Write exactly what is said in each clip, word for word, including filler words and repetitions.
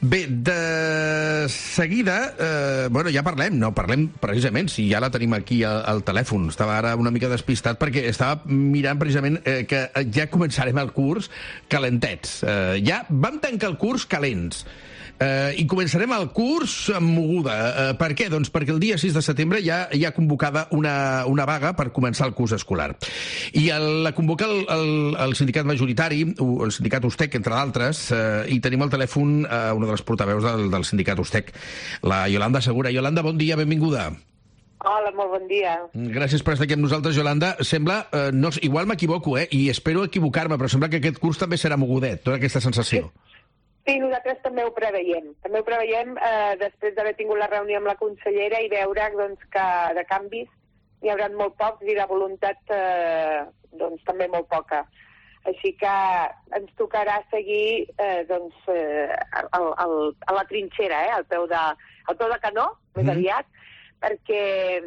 Bé, de seguida, eh, bueno, ja parlem, no? Parlem precisament, si ja la tenim aquí al, al telèfon. Estava ara una mica despistat perquè estava mirant precisament eh, que ja començarem el curs calentets. Eh, ja vam tancar el curs calents. Uh, I començarem el curs amb moguda. Uh, per què? Doncs perquè el dia sis de setembre ja hi ha convocada una, una vaga per començar el curs escolar. I el, la convoca el, el, el sindicat majoritari, el sindicat USTEC, entre d'altres, uh, i tenim al telèfon uh, una de les portaveus del, del sindicat USTEC, la Yolanda Segura. Yolanda, bon dia, benvinguda. Hola, molt bon dia. Gràcies per estar aquí amb nosaltres, Yolanda. Sembla, eh, no, igual m'equivoco, eh, i espero equivocar-me, però sembla que aquest curs també serà mogudet, tota aquesta sensació. Sí. Sí, nosaltres també ho preveiem. També ho preveiem eh, després d'haver tingut la reunió amb la consellera i veure doncs, que de canvis n'hi haurà molt pocs i de voluntat eh, doncs, també molt poca. Així que ens tocarà seguir eh, doncs, eh, el, el, a la trinxera, eh, al, peu de, al peu de canó, més mm. aviat, perquè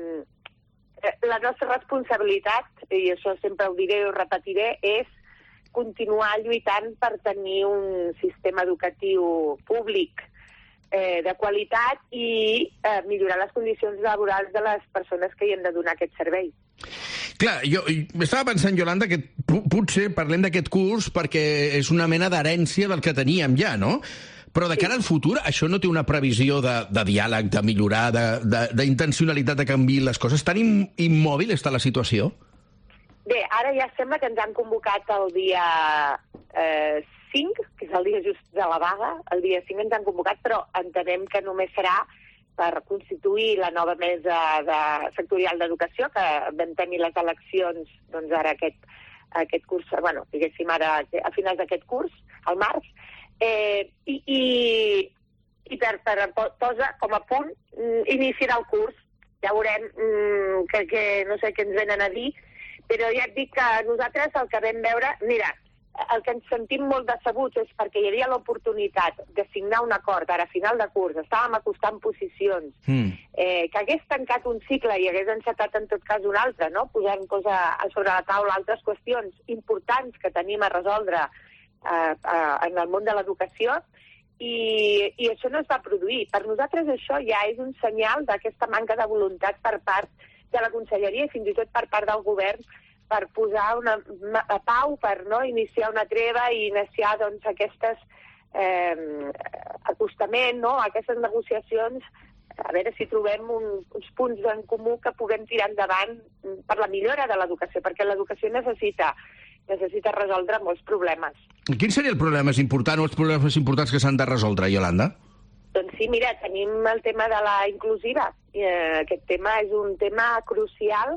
eh, la nostra responsabilitat, i això sempre ho diré i ho repetiré, és continuar lluitant per tenir un sistema educatiu públic eh, de qualitat i eh, millorar les condicions laborals de les persones que hi han de donar aquest servei. Clar, jo estava pensant, Yolanda, que potser parlem d'aquest curs perquè és una mena d'herència del que teníem ja, no? Però de cara al futur, això no té una previsió de, de diàleg, de millorar, d'intencionalitat de, de, de canviar les coses? Tan immòbil està la situació? Bé, ara ja sembla que ens han convocat el dia eh, cinc, que és el dia just de la vaga. El dia cinc ens han convocat, però entenem que només serà per constituir la nova mesa de sectorial d'educació, que vam tenir les eleccions doncs, ara aquest, aquest curs, bueno, diguéssim ara a finals d'aquest curs, al març, eh, i, i, i per, per posar com a punt iniciarà el curs. Ja veurem mm, que, que no sé què ens venen a dir, però ja et dic que nosaltres el que vam veure... Mira, el que ens sentim molt decebuts és perquè hi havia l'oportunitat de signar un acord ara a final de curs, estàvem acostant posicions, mm. eh, que hagués tancat un cicle i hagués encetat en tot cas un altre, no? Posant cosa sobre la taula altres qüestions importants que tenim a resoldre eh, eh, en el món de l'educació, i, i això no es va produir. Per nosaltres això ja és un senyal d'aquesta manca de voluntat per part de la conselleria i fins i tot per part del govern per posar una a pau, per no iniciar una treva i iniciar doncs, aquestes eh, acostament, no? Aquestes negociacions, a veure si trobem un, uns punts en comú que puguem tirar endavant per la millora de l'educació, perquè l'educació necessita, necessita resoldre molts problemes. Quin seria el problema més important o els problemes importants que s'han de resoldre, Yolanda? Doncs sí, mira, tenim el tema de la inclusiva. Eh, aquest tema és un tema crucial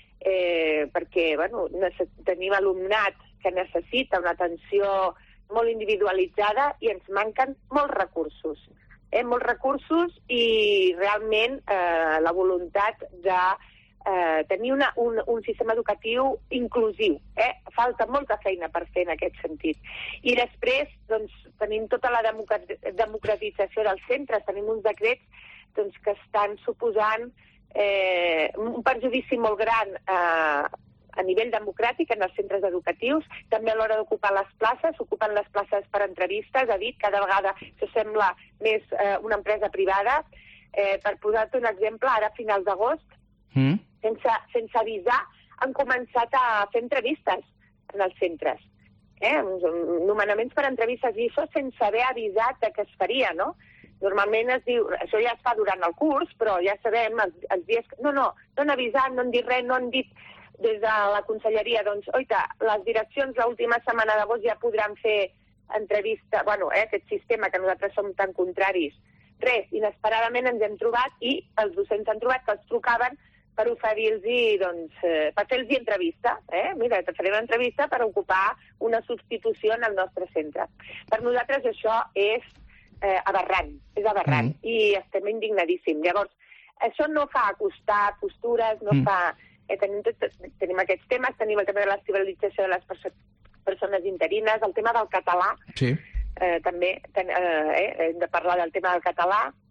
eh, perquè bueno, tenim alumnat que necessita una atenció molt individualitzada i ens manquen molts recursos. Eh, molts recursos i realment eh, la voluntat de eh, tenir una, un, un sistema educatiu inclusiu. Eh? Falta molta feina per fer en aquest sentit. I després doncs, tenim tota la democratització dels centres, tenim uns decrets doncs, que estan suposant eh, un perjudici molt gran eh, a nivell democràtic en els centres educatius, també a l'hora d'ocupar les places, ocupen les places per entrevistes, ha dit, cada vegada això sembla més eh, una empresa privada. Eh, per posar-te un exemple, ara a finals d'agost, mm. sense, sense avisar, han començat a fer entrevistes en els centres. Eh? Nomenaments per entrevistes, i això sense haver avisat de què es faria, no? Normalment es diu, això ja es fa durant el curs, però ja sabem els, els dies... No, no, no han avisat, no han dit res, no han dit des de la conselleria, doncs, oita, les direccions l'última setmana d'agost ja podran fer entrevista, bueno, eh, aquest sistema que nosaltres som tan contraris. Res, inesperadament ens hem trobat i els docents han trobat que els trucaven per oferir-los, doncs, eh, per fer-los entrevista. Eh? Mira, te faré una entrevista per ocupar una substitució en el nostre centre. Per nosaltres això és eh, aberrant, és aberrant, mm. i estem indignadíssims. Llavors, això no fa acostar postures, no mm. fa... Eh, tenim, tot, tenim aquests temes, tenim el tema de l'estabilització de les perso persones interines, el tema del català, sí. eh, també ten, eh, eh, hem de parlar del tema del català,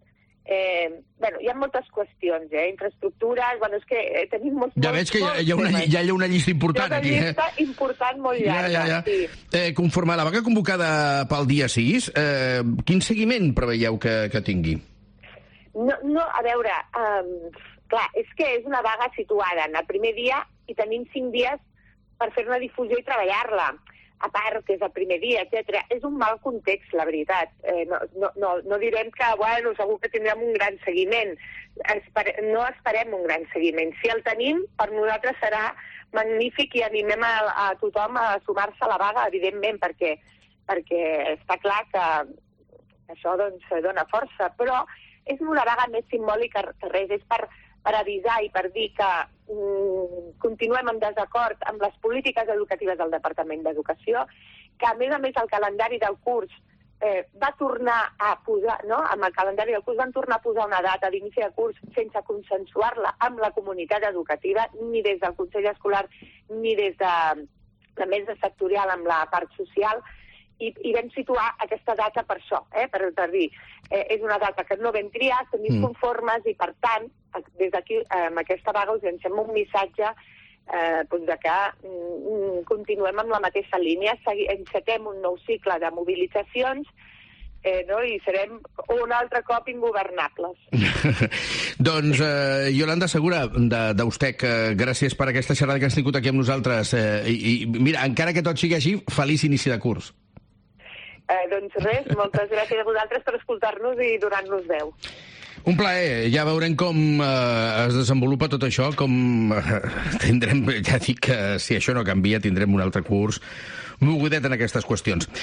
Eh, bueno, hi ha moltes qüestions, eh? Infraestructures, bueno, és que eh, tenim molts... Ja veig que hi ha, hi ha, una, hi ha una llista important aquí. Hi ha una llista eh? important molt llarga, ja, ja, ja. sí. Eh, conforme a la vaga convocada pel dia sis, eh, quin seguiment preveieu que, que tingui? No, no, a veure, um, clar, és que és una vaga situada en el primer dia i tenim cinc dies per fer una difusió i treballar-la. A part, que és el primer dia, etcètera. És un mal context, la veritat. Eh, no, no, no, no direm que, bueno, segur que tindrem un gran seguiment. Espere, no esperem un gran seguiment. Si el tenim, per nosaltres serà magnífic i animem a, a tothom a sumar-se a la vaga, evidentment, perquè, perquè està clar que això doncs, dona força. Però és una vaga més simbòlica que res. És per, per avisar i per dir que mm, continuem en desacord amb les polítiques educatives del Departament d'Educació, que a més a més el calendari del curs eh, va tornar a posar, no? Amb el calendari del curs van tornar a posar una data d'inici de curs sense consensuar-la amb la comunitat educativa, ni des del Consell Escolar, ni des de la mesa sectorial amb la part social, i, i vam situar aquesta data per això, eh? per, per dir, eh, és una data que no vam triar, estem mm. conformes i, per tant, des d'aquí, eh, amb aquesta vaga, us llancem un missatge eh, doncs de que mm, continuem amb la mateixa línia, segui, encetem un nou cicle de mobilitzacions eh, no? i serem un altre cop ingovernables. Doncs, eh, Iolanda Segura, d'Eustec, eh, gràcies per aquesta xerrada que has tingut aquí amb nosaltres. Eh, i, i, mira, encara que tot sigui així, feliç inici de curs. Eh, doncs res, moltes gràcies a vosaltres per escoltar-nos i donar-nos veu. Un plaer. Ja veurem com eh, es desenvolupa tot això, com eh, tindrem, ja dic que si això no canvia, tindrem un altre curs mogudet en aquestes qüestions.